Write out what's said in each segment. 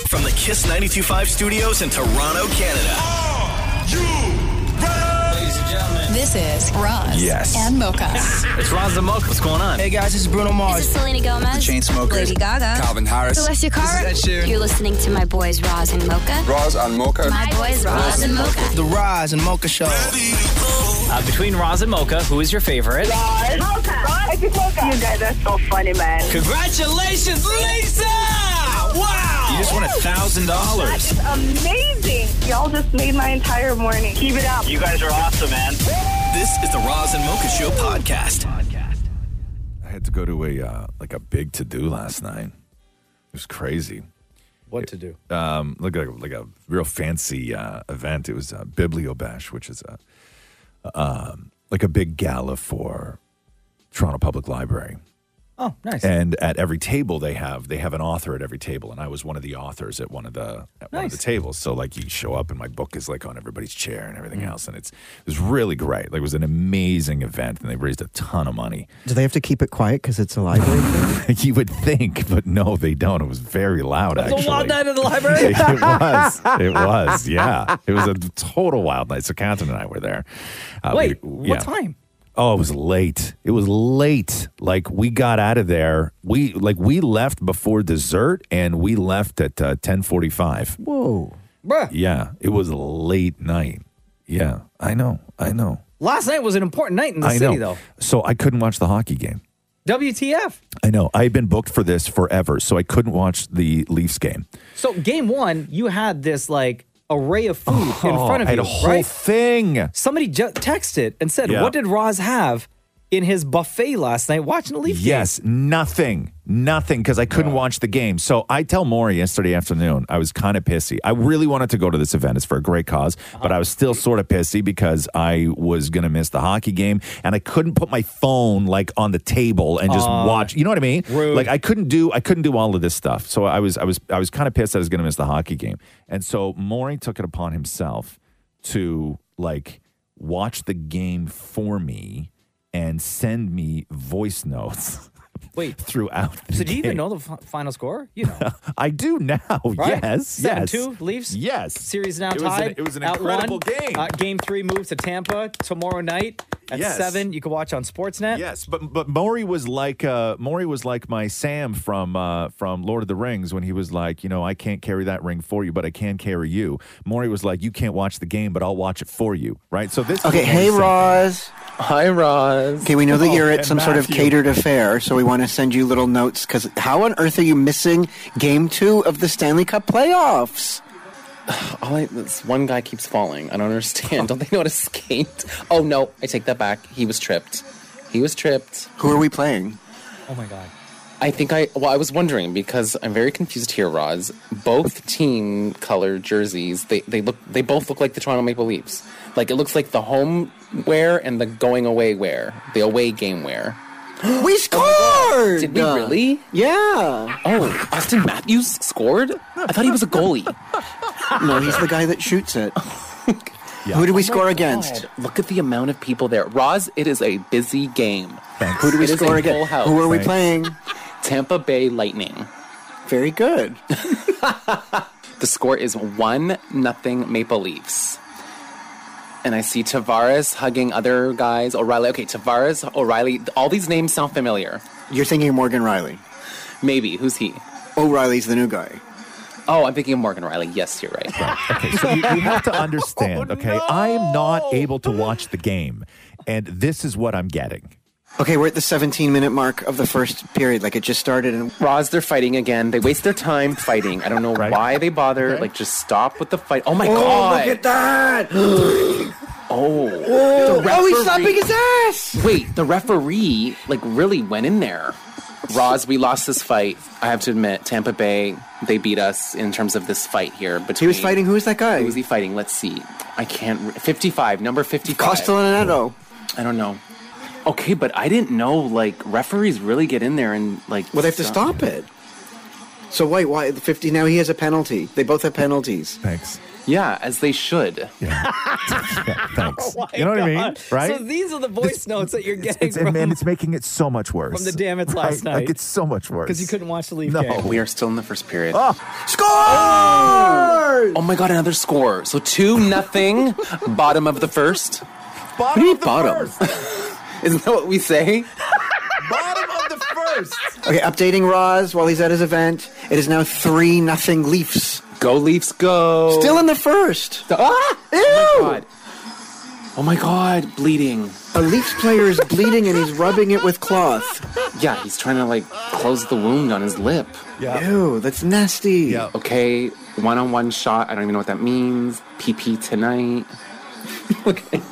From the Kiss 92.5 studios in Toronto, Canada. Are you ready? Ladies and gentlemen. This is Roz and Mocha. It's Roz and Mocha. What's going on? Hey guys, this is Bruno Mars. This is Selena Gomez. The Chainsmokers. Lady Gaga. Calvin Harris. Alessia Cara. This is Ed Sheeran. You're listening to my boys Roz and Mocha. Roz and Mocha. My boys Roz and Mocha. The Roz and Mocha Show. Between Roz and Mocha, who is your favorite? Mocha. Mocha. You guys are so funny, man. Congratulations, Lisa! Wow! You just won $1,000. That is amazing. Y'all just made my entire morning. Keep it up. You guys are awesome, man. This is the Roz and Mocha Show podcast. I had to go to a big to-do last night. It was crazy. What to do? Like a real fancy event. It was Bibliobash, which is like a big gala for Toronto Public Library. Oh, nice. And at every table they have an author at every table, and I was one of the authors at one of the tables. So like you show up and my book is like on everybody's chair and everything else, and it was really great. Like it was an amazing event, and they raised a ton of money. Do they have to keep it quiet because it's a library thing? You would think, but no, they don't. It was very loud. It was actually. a wild night at the library. It was. Yeah, it was a total wild night. So Catherine and I were there. What time? Oh, it was late. It was late. Like we got out of there. We left before dessert, and we left at 10:45. Whoa, Bruh. Yeah, it was a late night. Yeah, I know. Last night was an important night in the city, though. So I couldn't watch the hockey game. WTF? I know. I had been booked for this forever, so I couldn't watch the Leafs game. So game one, you had this like array of food in front of I had you, a whole right? thing. Somebody texted and said, Yeah. what did Roz have in his buffet last night watching the Leaf game? Yes, nothing, because I couldn't watch the game. So I tell Maury yesterday afternoon, I was kind of pissy. I really wanted to go to this event. It's for a great cause, but I was still sort of pissy because I was going to miss the hockey game, and I couldn't put my phone like on the table and just watch. You know what I mean? Rude. Like I couldn't do all of this stuff. So I was kind of pissed that I was going to miss the hockey game, and so Maury took it upon himself to like watch the game for me and send me voice notes. Wait. Throughout the So do you even game. know the final score? You know. I do now. Right? Yes. 7-2 Leafs? Yes. Series now It was tied. it was an at incredible 1. game. Game 3 moves to Tampa tomorrow night at Yes. 7. You can watch on Sportsnet. Yes, but Maury was like my Sam from Lord of the Rings when he was like, I can't carry that ring for you, but I can carry you. Maury was like, you can't watch the game, but I'll watch it for you, right? So this. Okay, hey Roz. Hi, Roz. Okay, we know that you're at and some sort of Matthew. catered affair, so we want to send you little notes, because how on earth are you missing Game 2 of the Stanley Cup playoffs? This one guy keeps falling. I don't understand. Don't they know how to skate? Oh, no. I take that back. He was tripped. Who are we playing? Oh, my God. I was wondering, because I'm very confused here, Roz. Both team color jerseys, they both look like the Toronto Maple Leafs. Like, it looks like the home wear and the going away wear, the away game wear. We scored! Did we really? Yeah. Oh, Austin Matthews scored? I thought he was a goalie. No, he's the guy that shoots it. Who did we score against? God, look at the amount of people there. Roz, it is a busy game. Thanks. Who do we It is score a against? full house. Who are we Thanks. playing? Tampa Bay Lightning. Very good. The score is 1-0 Maple Leafs. And I see Tavares hugging other guys. O'Reilly. Okay, Tavares, O'Reilly. All these names sound familiar. You're thinking of Morgan Riley. Maybe. Who's he? O'Reilly's the new guy. Oh, I'm thinking of Morgan Riley. Yes, you're right. Okay, so you have to understand, okay? I am not able to watch the game, and this is what I'm getting. Okay, we're at the 17-minute mark of the first period. Like, it just started. And Roz, they're fighting again. They waste their time fighting. I don't know why they bother. Okay. Like, just stop with the fight. Oh, my God. look at that! Oh, he's slapping his ass! Wait, the referee, like, really went in there. Roz, we lost this fight. I have to admit, Tampa Bay, they beat us in terms of this fight here. He was fighting. Who is that guy? Who was he fighting? Let's see. I can't... 55, number 55. Castellanetto. I don't know. Okay, but I didn't know, like, referees really get in there and, like... Well, they have to stop it. So why 50? Now he has a penalty. They both have penalties. Thanks. Yeah, as they should. Yeah, thanks. Oh my You know what I mean? God. Right? So these are the voice notes that you're getting And it's making it so much worse. from the Damnits last night. Like, it's so much worse. Because you couldn't watch the Leaf No. game. We are still in the first period. Oh, Score! Oh my God, another score. So 2-0, bottom of the first. bottom do you of the bottom? first. Isn't that what we say? Bottom of the first. Okay, updating Roz while he's at his event. It is now 3-0 Leafs. Go Leafs, go. Still in the first. Ah! Ew! Oh my God. Oh my God, bleeding. A Leafs player is bleeding and he's rubbing it with cloth. Yeah, he's trying to like close the wound on his lip. Yeah. Ew, that's nasty. Yeah. Okay, one-on-one shot. I don't even know what that means. PP tonight. Okay.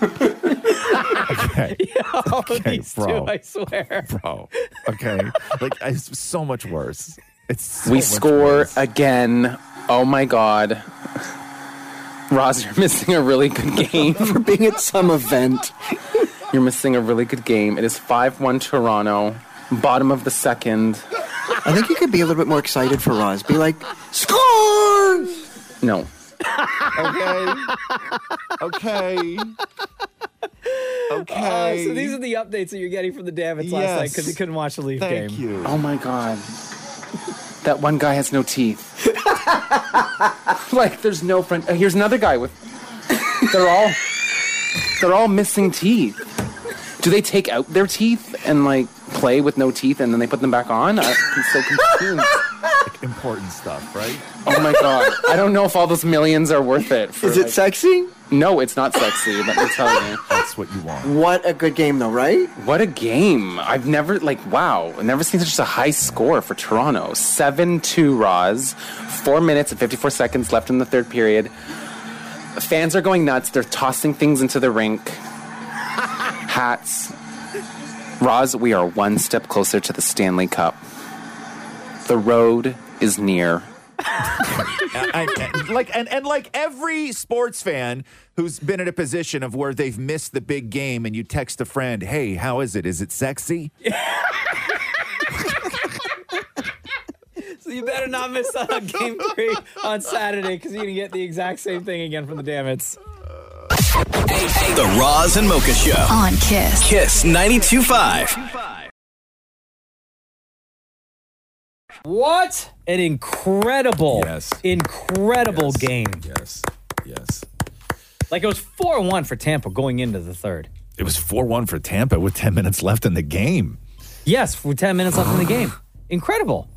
Oh, Okay, these bro. two, I swear. Bro. Okay. Like, it's so much worse. It's so We much score worse. again. Oh my God. Roz, you're missing a really good game. For being at some event. You're missing a really good game. It is 5-1 Toronto. Bottom of the second. I think you could be a little bit more excited for Roz. Be like, score! No. Okay. Okay. Okay. So these are the updates that you're getting from the Damnits last night because you couldn't watch the Leaf game. Thank you. Oh my God. That one guy has no teeth. Like, there's no front. Here's another guy with. They're all missing teeth. Do they take out their teeth and like play with no teeth and then they put them back on? I'm so confused. Like, important stuff, right? Oh my God. I don't know if all those millions are worth it. Is it sexy? No, it's not sexy, let me tell you. That's what you want. What a good game, though, right? What a game. I've never, wow, I've never seen such a high score for Toronto. 7-2 Roz. 4 minutes and 54 seconds left in the third period. Fans are going nuts. They're tossing things into the rink. Hats. Roz, we are one step closer to the Stanley Cup. The road is near. And like every sports fan who's been in a position of where they've missed the big game and you text a friend, hey, how is it? Is it sexy? So you better not miss out on Game 3 on Saturday because you're going to get the exact same thing again from the Damnits. The Roz and Mocha Show. On Kiss. Kiss 92.5. What an incredible game. Yes. Like, it was 4-1 for Tampa going into the third. It was 4-1 for Tampa with 10 minutes left in the game. Yes, with 10 minutes left in the game. Incredible.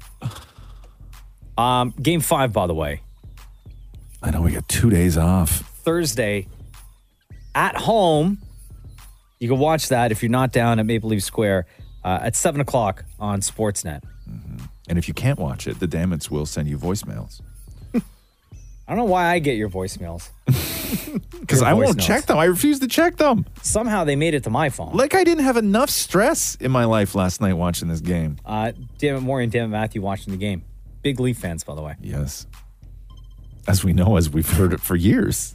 Game 5, by the way. I know we got 2 days off. Thursday at home. You can watch that if you're not down at Maple Leaf Square at 7 o'clock on Sportsnet. And if you can't watch it, the Damnits will send you voicemails. I don't know why I get your voicemails. Because I won't check them. I refuse to check them. Somehow they made it to my phone. Like I didn't have enough stress in my life last night watching this game. Dammit Maury and Dammit Matthew watching the game. Big Leaf fans, by the way. Yes. As we know, as we've heard it for years.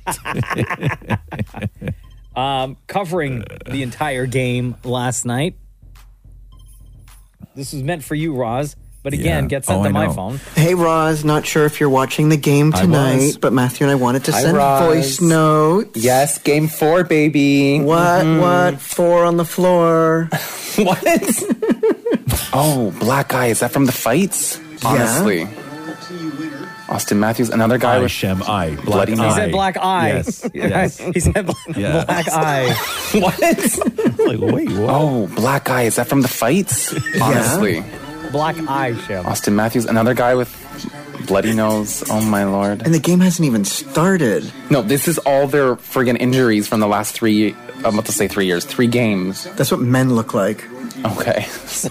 Covering the entire game last night. This was meant for you, Roz. But again, get sent to my phone. Hey, Roz, not sure if you're watching the game tonight, but Matthew and I wanted to send voice notes. Yes, Game 4, baby. What? 4 on the floor. What? Oh, black eye. Is that from the fights? Honestly. Austin Matthews, another guy with Shem Eye. bloody He said black eye. Yes. He said black eye. What? Like, wait, what? Oh, black eye. Is that from the fights? Honestly. Black eye, Shem. Austin Matthews, another guy with bloody nose. Oh, my Lord. And the game hasn't even started. No, this is all their friggin' injuries from the last 3, I'm about to say 3 years, 3 games. That's what men look like. Okay. So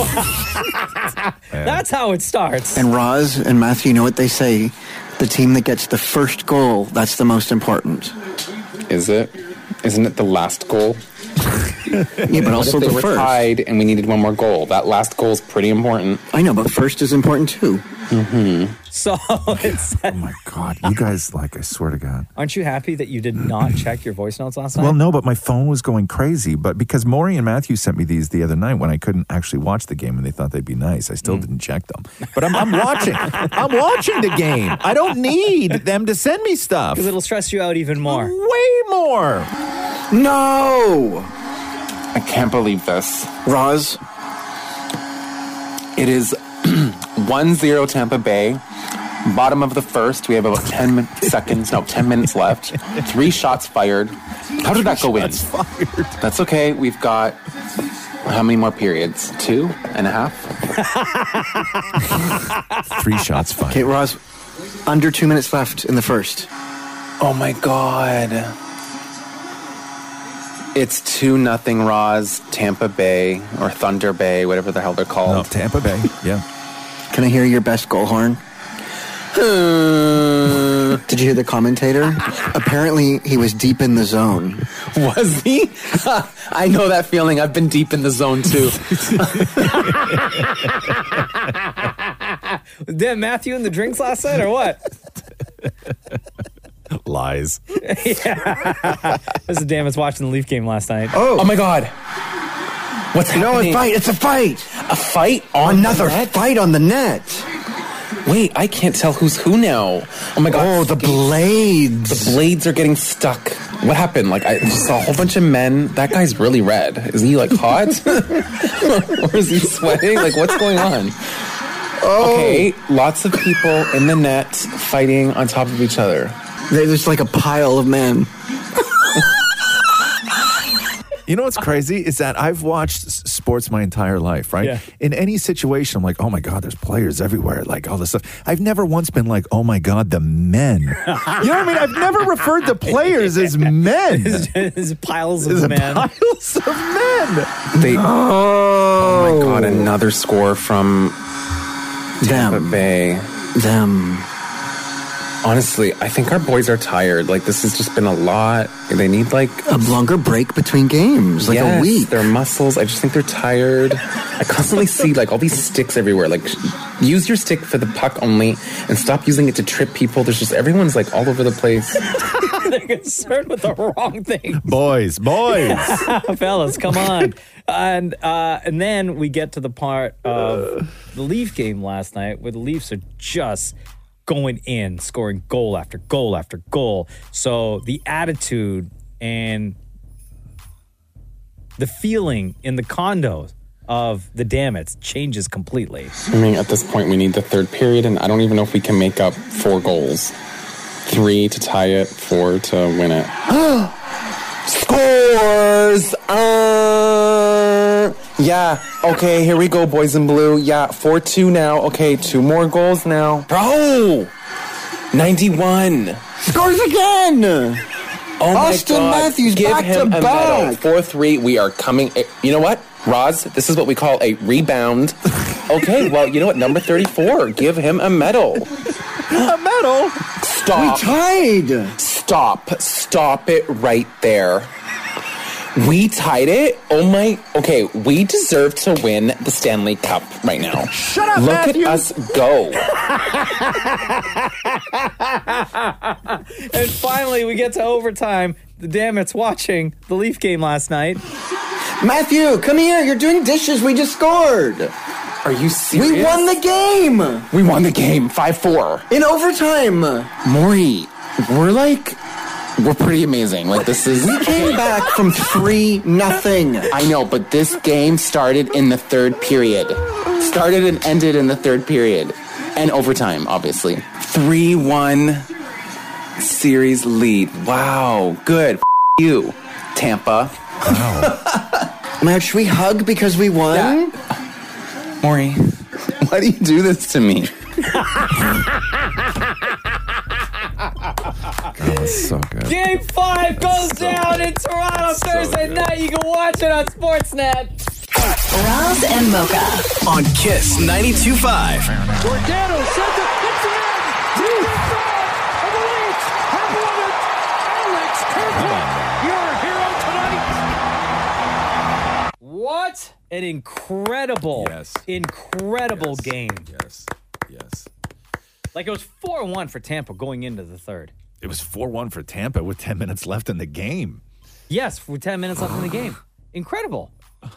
that's how it starts. And Roz and Matthew, you know what they say? The team that gets the first goal, that's the most important. Is it? Isn't it the last goal? Yeah, but also What if the they were first. tied and we needed one more goal? That last goal is pretty important. I know, but first is important too. Mm-hmm. So it's. Oh my God, you guys, like, I swear to God. Aren't you happy that you did not check your voice notes last night? Well, no, but my phone was going crazy. But because Maury and Matthew sent me these the other night when I couldn't actually watch the game and they thought they'd be nice, I still didn't check them. But I'm watching. I'm watching the game. I don't need them to send me stuff. Because it'll stress you out even more. Way more. No! I can't believe this. Roz? It is 1-0 Tampa Bay. Bottom of the first. We have about 10 minutes left. 3 shots fired. How did that go in? That's okay. We've got how many more periods? 2.5? 3 shots fired. Okay, Roz, under 2 minutes left in the first. Oh my God. It's 2-0 Roz, Tampa Bay, or Thunder Bay, whatever the hell they're called. No, Tampa Bay, yeah. Can I hear your best goal horn? Did you hear the commentator? Apparently, he was deep in the zone. Was he? I know that feeling. I've been deep in the zone, too. Did Matthew in the drinks last night or what? Lies. Yeah. This is Damon's watching the Leaf game last night. Oh my God. What's No, happening? a fight. It's a fight. A fight on Another the net? fight on the net. Wait, I can't tell who's who now. Oh my God. Oh, the blades. The blades are getting stuck. What happened? Like, I just saw a whole bunch of men. That guy's really red. Is he, like, hot? Or is he sweating? Like, what's going on? Oh. Okay, lots of people in the net fighting on top of each other. There's like a pile of men. You know what's crazy is that I've watched sports my entire life, right? Yeah. In any situation, I'm like, oh my God, there's players everywhere, like all this stuff. I've never once been like, oh my God, the men. You know what I mean? I've never referred to players as men. There's piles of men. Piles of men. Oh my God, another score from Tampa Bay. Them. Honestly, I think our boys are tired. Like, this has just been a lot. They need, like... A longer break between games, like a week. Their muscles, I just think they're tired. I constantly see, like, all these sticks everywhere. Like, use your stick for the puck only and stop using it to trip people. There's just... Everyone's, like, all over the place. They're concerned with the wrong thing. Boys. Fellas, come on. And then we get to the part of the Leaf game last night where the Leafs are just going in, scoring goal after goal after goal. So the attitude and the feeling in the condos of the Dammits changes completely. I mean, at this point, we need the third period, and I don't even know if we can make up 4 goals. 3 to tie it, 4 to win it. Scores! Yeah, okay, here we go, boys in blue. Yeah, 4-2 now. Okay, 2 more goals now. Bro! 91. Scores again! Oh my Austin God. Matthews Give back him to a back. medal. 4-3. We are coming. You know what, Roz? This is what we call a rebound. Okay, well, you know what? Number 34. Give him a medal. A medal? Stop. We tied. Stop it right there. We tied it? Oh my... Okay, we deserve to win the Stanley Cup right now. Shut up, Look Matthew. at us go. And finally, we get to overtime. The Dammits watching the Leaf game last night. Matthew, come here. You're doing dishes. We just scored. Are you serious? We won the game. We won the game. 5-4. In overtime. Maury, we're pretty amazing. Like, this is... We came back from 3-0. I know, but this game started in the third period. Started and ended in the third period. And overtime, obviously. 3-1 series lead. Wow. Good. You, Tampa. Wow. Matt, should we hug because we won? Yeah. Maury, why do you do this to me? Oh, that's so good. Game 5 goes down in Toronto Thursday night. You can watch it on Sportsnet. Roz and Mocha. On Kiss 92.5. Giordano sends it. It's in. Deep of the Leafs have won it. Alex Kerfoot, your hero tonight. an incredible game. Yes. Like it was 4-1 for Tampa going into the third. It was 4-1 for Tampa with 10 minutes left in the game. Yes, with 10 minutes left in the game. Incredible.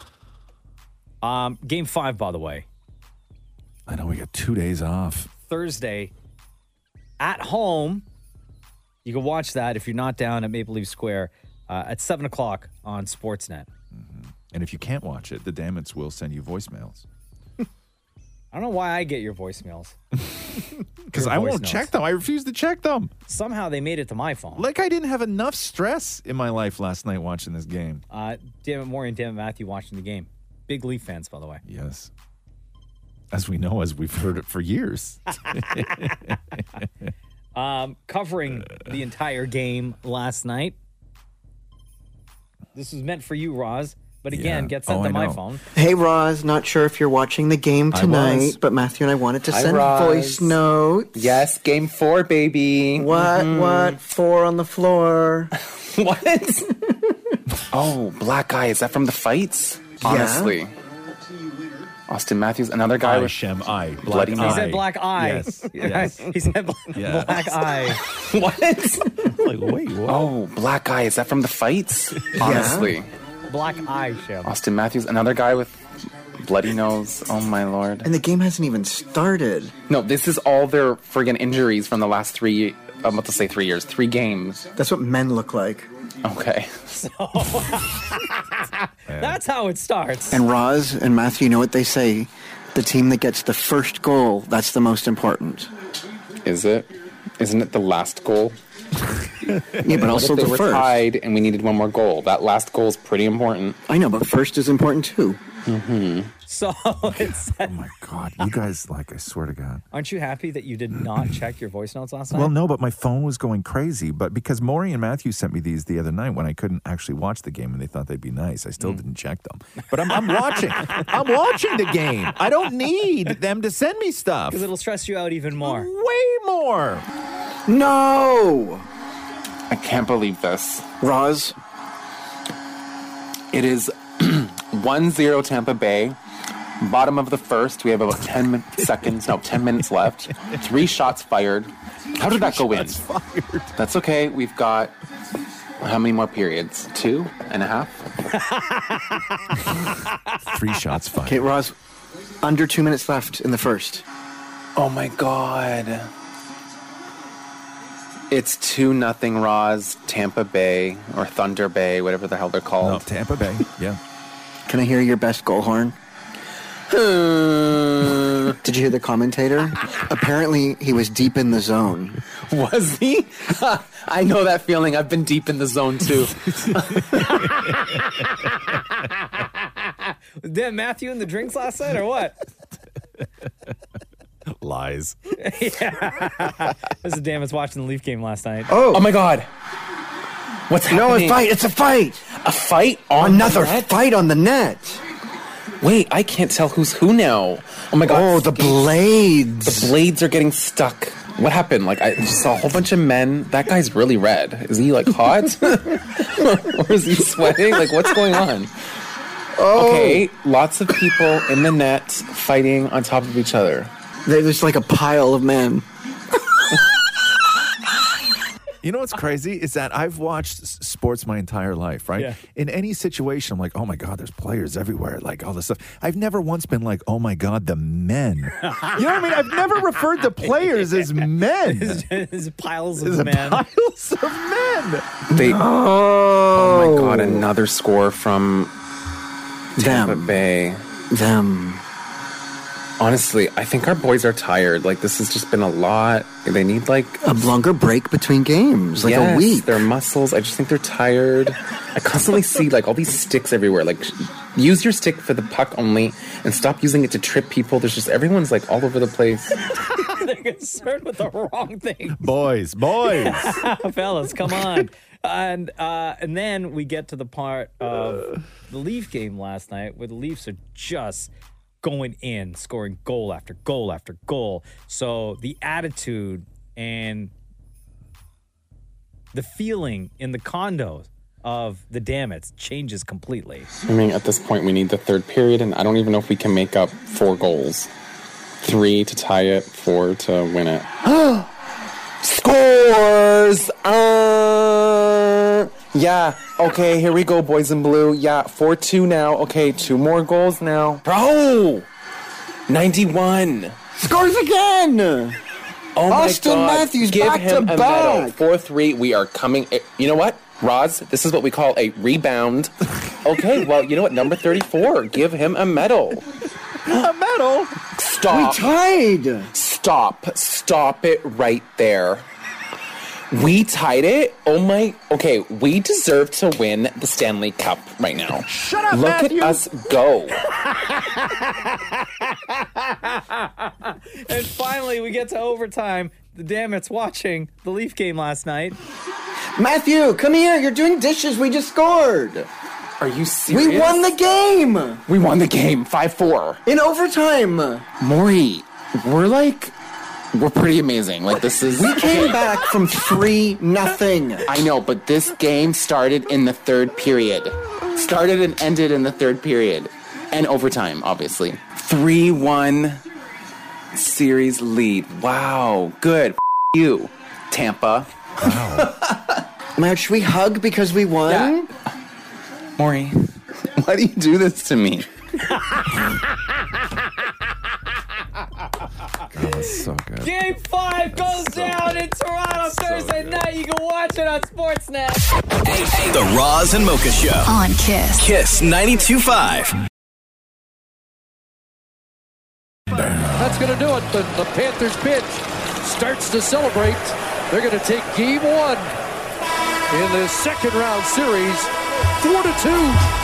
Game 5, by the way. I know we got 2 days off. Thursday at home. You can watch that if you're not down at Maple Leaf Square at 7 o'clock on Sportsnet. And if you can't watch it, the Damits will send you voicemails. I don't know why I get your voicemails. Because I won't check them. I refuse to check them. Somehow they made it to my phone. Like I didn't have enough stress in my life last night watching this game. Dammit Maury and Dammit Matthew watching the game. Big Leaf fans, by the way. Yes. As we know, as we've heard it for years. Covering the entire game last night. This was meant for you, Roz. But again, get sent to my phone. Hey, Roz, not sure if you're watching the game tonight, but Matthew and I wanted to send voice notes. Yes, game 4, baby. What? 4 on the floor. What? Oh, black eye. Is that from the fights? Honestly. Austin Matthews, another guy with Shem Eye. Bloody He said black eye. Yes. He said black eye. What? Like, wait, what? Oh, black eye. Is that from the fights? Honestly. Black eye, Shem. Austin Matthews, another guy with bloody nose. Oh, my Lord. And the game hasn't even started. No, this is all their friggin' injuries from the last 3, I'm about to say 3 years, 3 games. That's what men look like. Okay. So, that's how it starts. And Roz and Matthew, you know what they say? The team that gets the first goal, that's the most important. Is it? Isn't it the last goal? Yeah, but also they the were first. tied and we needed one more goal. That last goal is pretty important. I know, but first is important too. Mm-hmm. So it's. Oh my God, you guys! Like, I swear to God. Aren't you happy that you did not check your voice notes last night? Well, no, but my phone was going crazy. But because Maury and Matthew sent me these the other night when I couldn't actually watch the game and they thought they'd be nice, I still didn't check them. But I'm watching. I'm watching the game. I don't need them to send me stuff. Because it'll stress you out even more. Way more. No! I can't believe this. Roz? It is 1-0 Tampa Bay. Bottom of the first. We have about 10 minutes left. 3 shots fired. How did that go in? Fired. That's okay. We've got how many more periods? 2.5? 3 shots fired. Okay, Roz, under 2 minutes left in the first. Oh my God. It's 2-0 Roz, Tampa Bay, or Thunder Bay, whatever the hell they're No, called. Tampa Bay. Yeah. Can I hear your best goal horn? Did you hear the commentator? Apparently, he was deep in the zone. Was he? I know that feeling. I've been deep in the zone, too. Did Matthew in the drinks last night or what? Lies. Yeah. This is Damit's watching the Leaf game last night. Oh my God. What's happening? No, a fight. It's a fight. A fight on Another the net? fight on the net. Wait, I can't tell who's who now. Oh my God. Oh, the blades. The blades are getting stuck. What happened? Like, I just saw a whole bunch of men. That guy's really red. Is he, like, hot? Or is he sweating? Like, what's going on? Oh. Okay, lots of people in the net fighting on top of each other. There's like a pile of men. You know what's crazy is that I've watched sports my entire life, right? Yeah. In any situation, I'm like, oh my God, there's players everywhere, like all this stuff. I've never once been like, oh my God, the men. You know what I mean? I've never referred to players as men. There's piles of There's men. piles of men. Oh my God, another score from Tampa Bay. Them. Honestly, I think our boys are tired. Like, this has just been a lot. They need, like... A longer break between games, like a week. Their muscles, I just think they're tired. I constantly see, like, all these sticks everywhere. Like, use your stick for the puck only and stop using it to trip people. There's just... Everyone's, like, all over the place. They're concerned with the wrong thing. Boys. Fellas, come on. And then we get to the part of the Leaf game last night where the Leafs are just going in, scoring goal after goal after goal. So the attitude and the feeling in the condos of the Damets changes completely. I mean, at this point, we need the third period, and I don't even know if we can make up 4 goals. 3 to tie it, 4 to win it. Scores! Yeah, okay, here we go, boys in blue. Yeah, 4-2 now. Okay, 2 more goals now. Bro! 91. Scores again! Oh my Austin God. Matthews Give back him to a back. medal. 4-3. We are coming. You know what, Roz? This is what we call a rebound. Okay, well, you know what? Number 34. Give him a medal. A medal? Stop. We tied. Stop it right there. We tied it? Oh my... Okay, we deserve to win the Stanley Cup right now. Shut up, Look Matthew. at us go. And finally, we get to overtime. The Damets watching the Leaf game last night. Matthew, come here. You're doing dishes. We just scored. Are you serious? We won the game. We won the game. 5-4. In overtime. Maury, we're pretty amazing. Like, this is... We came back from 3-0. I know, but this game started in the third period. Started and ended in the third period. And overtime, obviously. 3-1 series lead. Wow. Good. You, Tampa. Wow. Matt, should we hug because we won? Yeah. Maury, why do you do this to me? God, that's so good. Game 5 goes down in Toronto Thursday night. You can watch it on Sportsnet. The Roz and Mocha Show. On Kiss. Kiss 92.5. That's going to do it. The Panthers pitch starts to celebrate. They're going to take game 1 in the second round series, 4-2.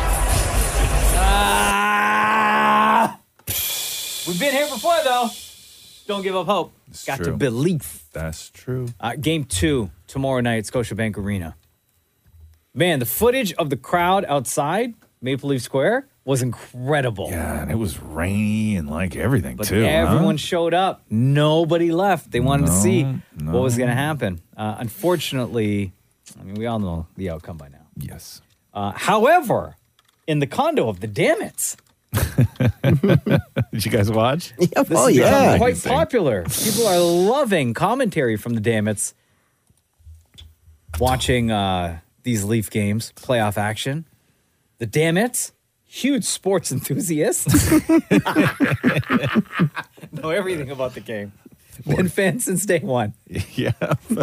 We've been here before, though. Don't give up hope. It's Got to true. believe. That's true. Game 2 tomorrow night at Scotiabank Arena. Man, the footage of the crowd outside Maple Leaf Square was incredible. Yeah, and it was rainy and like everything But too. everyone huh? showed up. Nobody left. They wanted to see no. what was going to happen. Unfortunately, I mean, we all know the outcome by now. Yes. However, in the condo of the Damets, Did you guys watch? Yeah, this oh, is yeah. quite popular. People are loving commentary from the Damets, watching these Leaf games, playoff action. The Damets, huge sports enthusiasts. Know everything about the game. Been fans since day one. Yeah.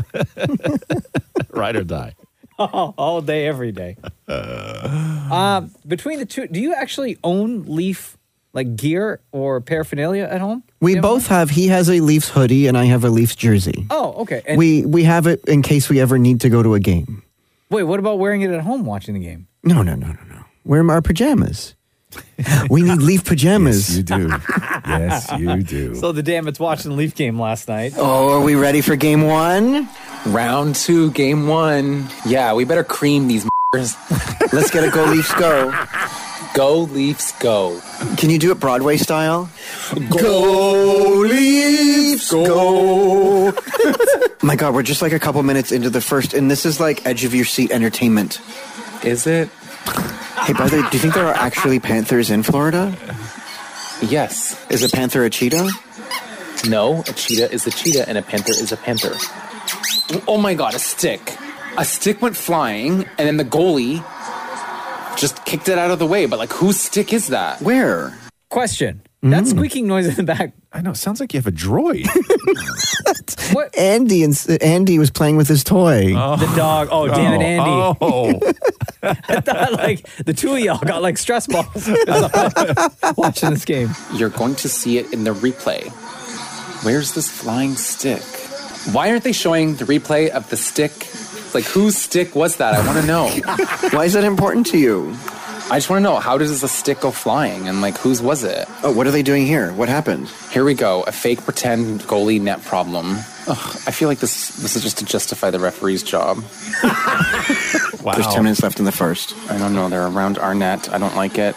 Ride or die. All day, every day. Between the two, do you actually own Leaf like gear or paraphernalia at home? We Jim? both have. He has a Leafs hoodie and I have a Leafs jersey. Oh, okay. And We have it in case we ever need to go to a game. wait, what about wearing it at home watching the game? No. We're our pajamas. We need Leaf pajamas. Yes, you do. Yes, you do. So the Damets watching the Leaf game last night. Oh, are we ready for game 1? Round 2, game 1. Yeah, we better cream these Let's get a Go Leafs Go. Go Leafs go. Can you do it Broadway style? Go Leafs go. My God, we're just like a couple minutes into the first, and this is like edge of your seat entertainment. Is it? Hey, by the way, do you think there are actually panthers in Florida? Yes. Is a panther a cheetah? No, a cheetah is a cheetah and a panther is a panther. Oh my God, a stick. A stick went flying and then the goalie just kicked it out of the way. But like, whose stick is that? Where? Question. That squeaking noise in the back. I know. It sounds like you have a droid. What? Andy was playing with his toy. The dog. Oh, damn it, Andy. Oh. I thought like the two of y'all got like stress balls watching this game. You're going to see it in the replay. Where's this flying stick? Why aren't they showing the replay of the stick? Like, whose stick was that? I want to know. Why is that important to you? I just want to know, how does a stick go flying? And, like, whose was it? Oh, what are they doing here? What happened? Here we go. A fake pretend goalie net problem. Ugh, I feel like this is just to justify the referee's job. Wow. There's 10 minutes left in the first. I don't know. They're around our net. I don't like it.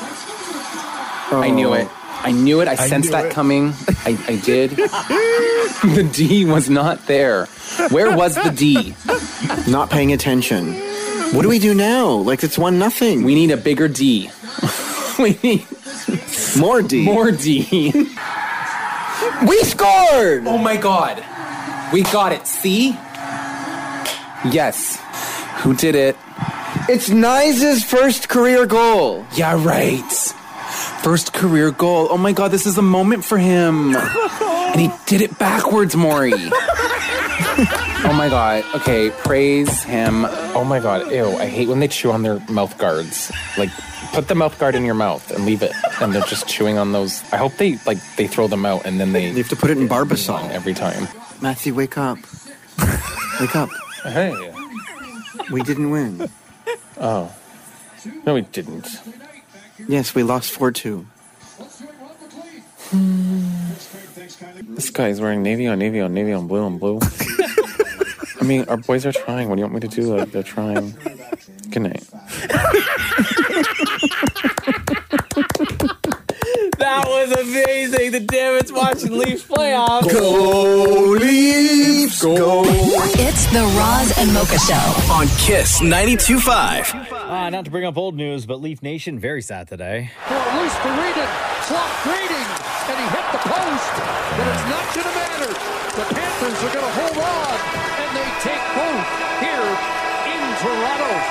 I knew it. I knew it. I sensed that coming. I did. The D was not there. Where was the D? Not paying attention. What do we do now? Like, it's 1-0. We need a bigger D. We need more D. More D. We scored! Oh my God. We got it. See? Yes. Who did it? It's Nyes' first career goal. Yeah, right. First career goal. Oh my God, this is a moment for him. And he did it backwards, Maury. Oh my God. Okay, praise him. Oh my God. Ew, I hate when they chew on their mouth guards. Like, put the mouth guard in your mouth and leave it. And they're just chewing on those. I hope they throw them out and then they... You have to put it in Barbasol. Every time. Matthew, wake up. Wake up. Hey. We didn't win. Oh. No, we didn't. Yes, we lost 4-2. This guy's wearing navy on navy on navy on blue on blue. I mean, our boys are trying. What do you want me to do? Like, they're trying. Good night. That was amazing. The Davids watching Leafs playoffs. Go Leafs, go. It's the Roz and Mocha Show on Kiss 92.5. Not to bring up old news, but Leaf Nation very sad today. For a loose Beriden, clock grading, and he hit the post, but it's not going to matter. The Panthers are going to hold on, and they take both here in Toronto.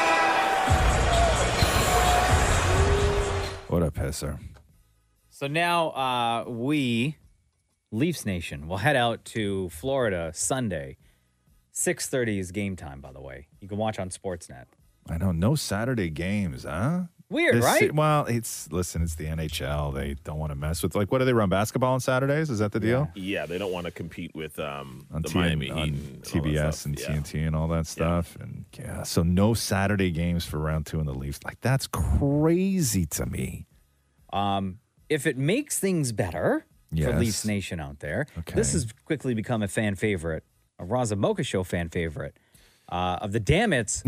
What a pisser. So now we, Leafs Nation, will head out to Florida Sunday. 6:30 is game time, by the way. You can watch on Sportsnet. I know, no Saturday games, huh? Weird, right? Well, it's the NHL. They don't want to mess with, like, what do they run, basketball on Saturdays? Is that the deal? Yeah, they don't want to compete with the Miami Heat on and TBS and TNT and all that stuff. And so no Saturday games for round 2 in the Leafs. Like, that's crazy to me. If it makes things better for Leafs Nation out there, this has quickly become a fan favorite, a Roz and Mocha Show fan favorite of the Dammits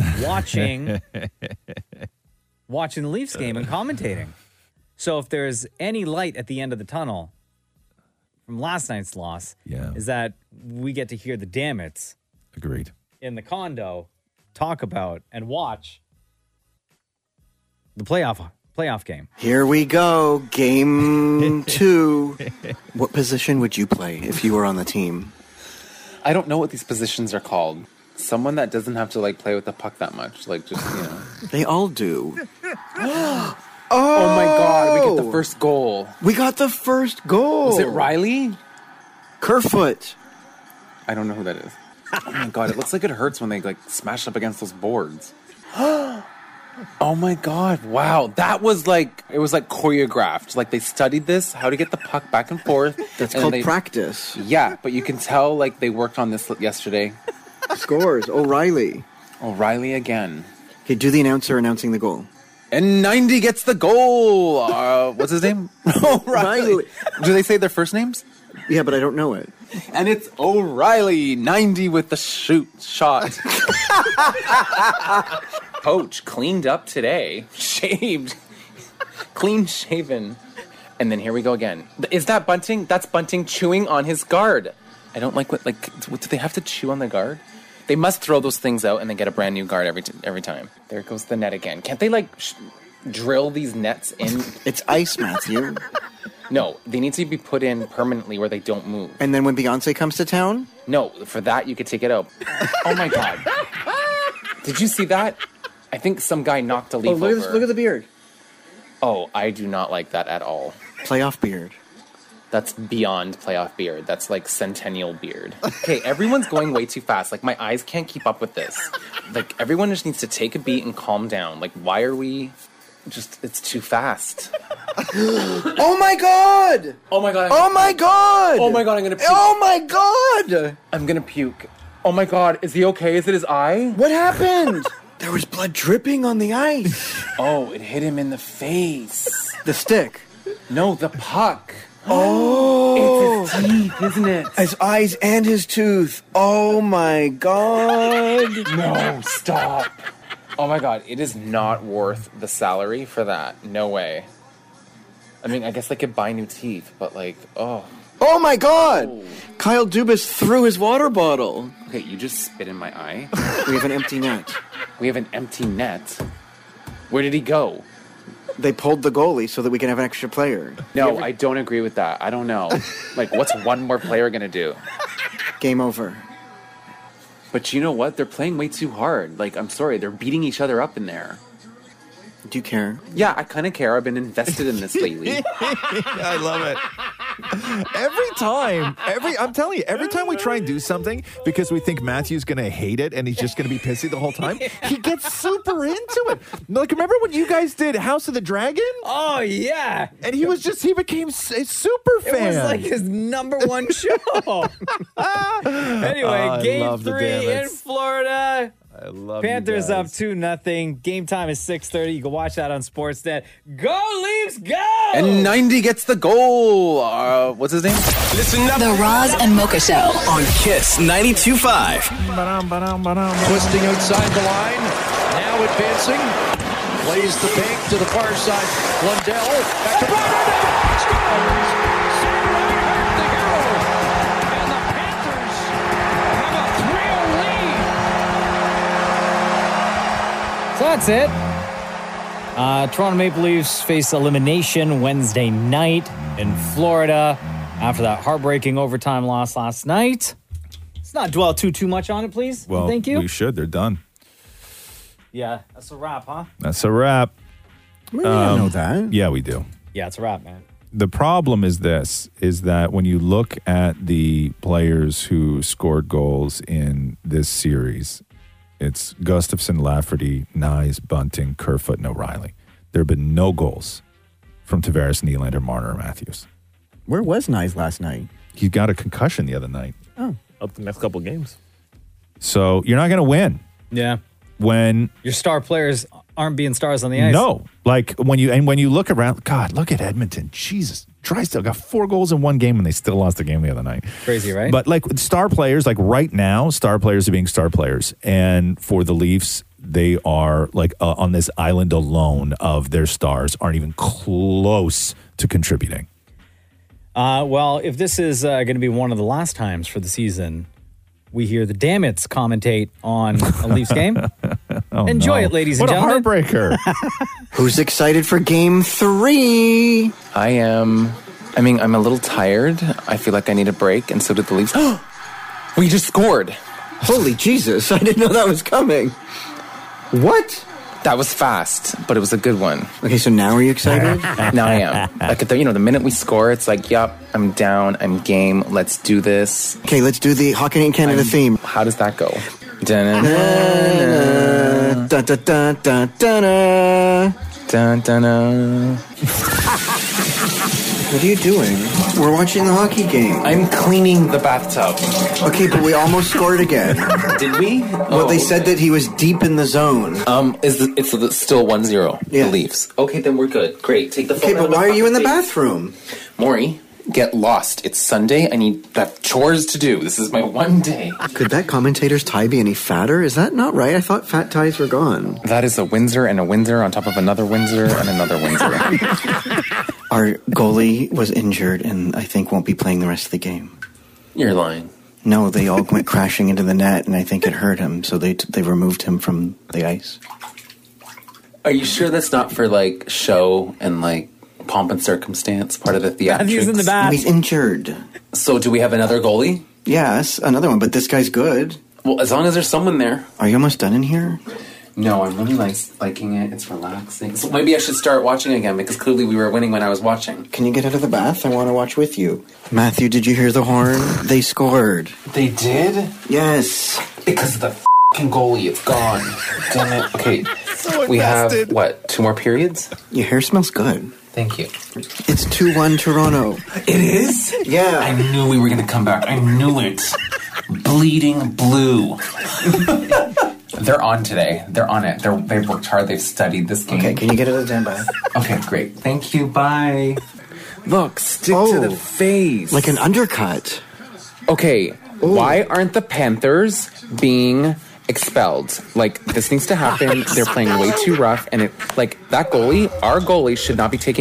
watching the Leafs game and commentating. So if there's any light at the end of the tunnel from last night's loss, is that we get to hear the Dammits Agreed. in the condo talk about and watch the playoff game. Here we go. Game 2. What position would you play if you were on the team? I don't know what these positions are called. Someone that doesn't have to, like, play with the puck that much. Like, just, you know. They all do. Oh my God, we get the first goal. We got the first goal. Was it Riley? Kerfoot. I don't know who that is. Oh my God, it looks like it hurts when they, like, smash up against those boards. Oh my God, wow. That was like, it was like choreographed. Like, they studied this, how to get the puck back and forth. That's called practice. Yeah, but you can tell, like, they worked on this yesterday. Scores. O'Reilly. O'Reilly again. Okay, do the announcer announcing the goal. And 90 gets the goal. What's his name? O'Reilly. Do they say their first names? Yeah, but I don't know it. And it's O'Reilly, 90 with the shot. Coach cleaned up today, shaved, clean shaven. And then here we go again. Is that Bunting? That's Bunting chewing on his guard. I don't like what do they have to chew on the guard? They must throw those things out and then get a brand new guard every time. There goes the net again. Can't they, like, drill these nets in? It's ice, Matthew. No, they need to be put in permanently where they don't move. And then when Beyonce comes to town? No, for that you could take it out. Oh my God. Did you see that? I think some guy knocked a leaf over. Look at the beard. Oh, I do not like that at all. Playoff beard. That's beyond playoff beard. That's like centennial beard. Okay, everyone's going way too fast. Like, my eyes can't keep up with this. Like, everyone just needs to take a beat and calm down. Like, why are we just, it's too fast. Oh my God! Oh my God. Oh my God! Oh my God, I'm gonna puke. Oh my God! I'm gonna puke. Oh my God, is he okay? Is it his eye? What happened? There was blood dripping on the ice. Oh, it hit him in the face. The stick. No, the puck. Oh. It's his teeth, isn't it? His eyes and his tooth. Oh my God. No, stop. Oh my God, it is not worth the salary for that. No way. I mean, I guess they could buy new teeth, but, like, oh. Oh my God! Kyle Dubas threw his water bottle. Okay, you just spit in my eye. We have an empty net. We have an empty net. Where did he go? They pulled the goalie so that we can have an extra player. No, I don't agree with that. I don't know. Like, what's one more player going to do? Game over. But you know what? They're playing way too hard. Like, I'm sorry. They're beating each other up in there. Do you care? Yeah, I kind of care. I've been invested in this lately. I love it. I'm telling you, every time we try and do something because we think Matthew's going to hate it and he's just going to be pissy the whole time, he gets super into it. Like, remember when you guys did House of the Dragon? Oh, yeah. And he became a super fan. It was like his number one show. Anyway, game 3 in Florida. I love Panthers up 2-0. Game time is 6:30. You can watch that on Sportsnet. Go Leafs, go! And 90 gets the goal. What's his name? Listen up. The Roz and Mocha Show. On Kiss 92.5. Twisting outside the line. Now advancing. Plays the bank to the far side. Lundell. Back to Browner. Scores! Sam Reinhart, the hero. And the Panthers have a 3-0 lead. So that's it. Toronto Maple Leafs face elimination Wednesday night in Florida after that heartbreaking overtime loss last night. Let's not dwell too much on it, please. Well, Thank you. we should. They're done. Yeah, that's a wrap, huh? That's a wrap. We don't know that. Yeah, we do. Yeah, it's a wrap, man. The problem is that when you look at the players who scored goals in this series, it's Gustafsson, Lafferty, Nyes, Bunting, Kerfoot, and O'Reilly. There have been no goals from Tavares, Nylander, Marner, or Matthews. Where was Nyes last night? He got a concussion the other night. Oh. Up the next couple games. So you're not going to win. Yeah. When your star players aren't being stars on the ice. No. Like when you look around, God, look at Edmonton. Jesus. Drysdale got 4 goals in one game and they still lost the game the other night. Crazy, right? But like star players, like right now, star players are being star players. And for the Leafs, they are like on this island alone of their stars aren't even close to contributing. Well, if this is going to be one of the last times for the season, we hear the Dammits commentate on a Leafs game. Enjoy it, ladies and gentlemen. What a heartbreaker. Who's excited for game 3? I am. I mean, I'm a little tired. I feel like I need a break, and so did the Leafs. We just scored. Holy Jesus, I didn't know that was coming. What? That was fast, but it was a good one. Okay, so now are you excited? Now I am. Like, the minute we score, it's like, yup, I'm down, I'm game, let's do this. Okay, let's do the Hockey Night in Canada theme. How does that go? What are you doing? We're watching the hockey game. I'm cleaning the bathtub. Okay, but we almost scored again. Did we? Well, they said that he was deep in the zone. It's still 1-0, yeah. The Leafs. Okay, then we're good. Great, take the phone. Okay, but why are you in the bathroom? Maury, get lost. It's Sunday. I need chores to do. This is my one day. Could that commentator's tie be any fatter? Is that not right? I thought fat ties were gone. That is a Windsor and a Windsor on top of another Windsor and another Windsor. Our goalie was injured and I think won't be playing the rest of the game. You're lying. No, they all went crashing into the net and I think it hurt him, so they removed him from the ice. Are you sure that's not for, like, show and, like, pomp and circumstance, part of the theatrics? He's in the back. He's injured. So do we have another goalie? Yes, another one, but this guy's good. Well, as long as there's someone there. Are you almost done in here? No, I'm really liking it. It's relaxing. So maybe I should start watching again because clearly we were winning when I was watching. Can you get out of the bath? I want to watch with you. Matthew, did you hear the horn? They scored. They did? Yes. Because of the f***ing goalie. It's gone. Damn it. Okay. So we have, 2 more periods? Your hair smells good. Thank you. It's 2-1 Toronto. It is? Yeah. I knew we were going to come back. I knew it. Bleeding blue. They're on today. They're on it. They've worked hard. They've studied this game. Okay, can you get out of the damn bath? Okay, great. Thank you. Bye. Look, stick to the face. Like an undercut. Okay, why aren't the Panthers being expelled? Like, this needs to happen. They're playing way too rough. And that goalie, our goalie, should not be taking a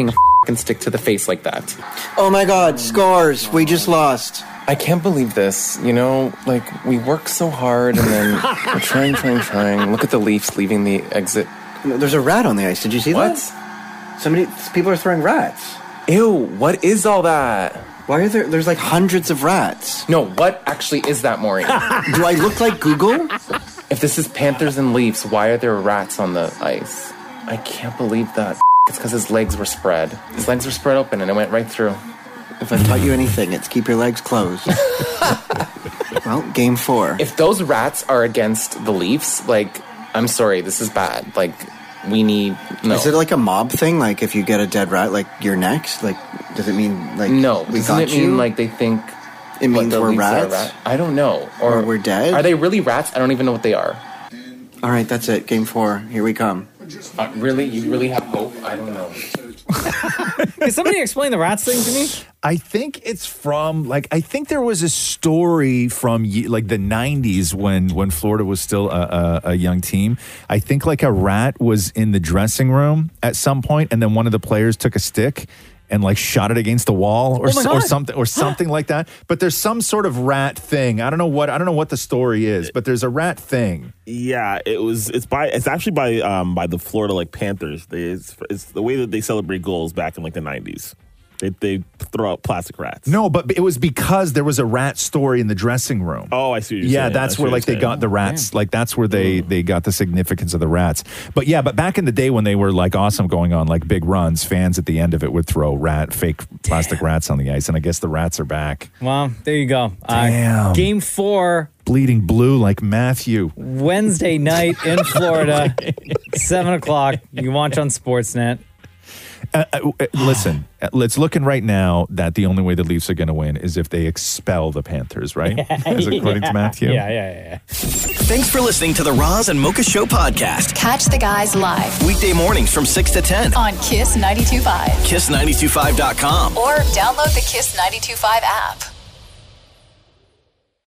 f***ing stick to the face like that. Oh my God, scores. We just lost. I can't believe this. You know, like, we work so hard and then we're trying. Look at the Leafs leaving the exit. There's a rat on the ice. Did you see What? that? People are throwing rats. Ew, what is all that? Why are there's like hundreds of rats. No, what actually is that, Maury? Do I look like Google? If this is Panthers and Leafs, why are there rats on the ice? I can't believe that. It's because his legs were spread. His legs were spread open and it went right through. If I taught you anything, it's keep your legs closed. Well, game 4. If those rats are against the Leafs, like, I'm sorry, this is bad. Like, we need... No. Is it like a mob thing? Like, if you get a dead rat, like, you're next? Like, does it mean, like... No. We Doesn't got it mean, you? like, they think... It means the we're Leafs are rats? I don't know. Or we're dead? Are they really rats? I don't even know what they are. All right, that's it. Game 4. Here we come. Really? You really have hope? I don't know. Can somebody explain the rats thing to me? I think it's from I think there was a story from like the 90s when Florida was still a young team. I think like a rat was in the dressing room at some point, and then one of the players took a stick and like shot it against the wall or something like that. But there's some sort of rat thing. I don't know what the story is, but there's a rat thing. Yeah, it's actually by the Florida like Panthers. It's the way that they celebrate goals back in like the 90s. They throw out plastic rats. No, but it was because there was a rat story in the dressing room. Oh, I see what you're saying. That's where like they got the rats. Like that's where they got the significance of the rats. But back in the day when they were like awesome going on like big runs, fans at the end of it would throw fake plastic rats on the ice. And I guess the rats are back. Well, there you go. Damn. Game 4. Bleeding blue like Matthew. Wednesday night in Florida, 7 o'clock. You can watch on Sportsnet. Listen, it's looking right now that the only way the Leafs are going to win is if they expel the Panthers, right? According to Matthew. Yeah. Thanks for listening to the Roz and Mocha Show podcast. Catch the guys live Weekday mornings from 6 to 10. on Kiss 92.5 Kiss925.com. or download the Kiss 92.5 app.